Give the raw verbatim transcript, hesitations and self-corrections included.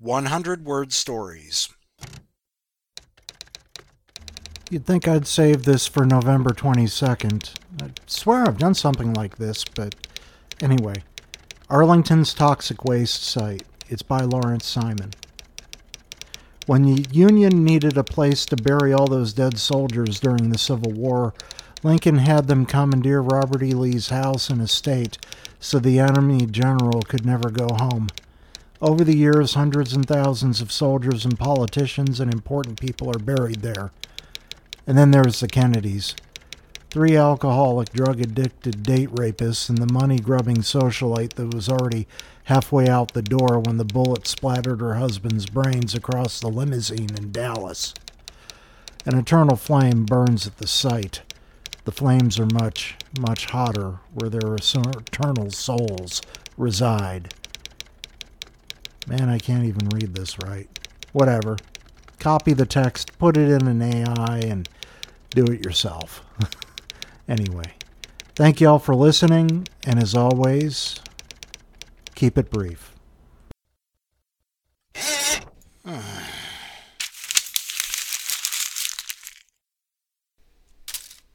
one hundred word stories. You'd think I'd save this for November twenty-second. I swear I've done something like this, but anyway. Arlington's Toxic Waste Site. It's by Lawrence Simon. When the Union needed a place to bury all those dead soldiers during the Civil War, Lincoln had them commandeer Robert E. Lee's house and estate so the enemy general could never go home. Over the years, hundreds and thousands of soldiers and politicians and important people are buried there. And then there's the Kennedys. Three alcoholic, drug-addicted date rapists and the money-grubbing socialite that was already halfway out the door when the bullet splattered her husband's brains across the limousine in Dallas. An eternal flame burns at the site. The flames are much, much hotter where their eternal souls reside. Man, I can't even read this right. Whatever. Copy the text, put it in an A I, and do it yourself. Anyway, thank you all for listening, and as always, keep it brief. Uh.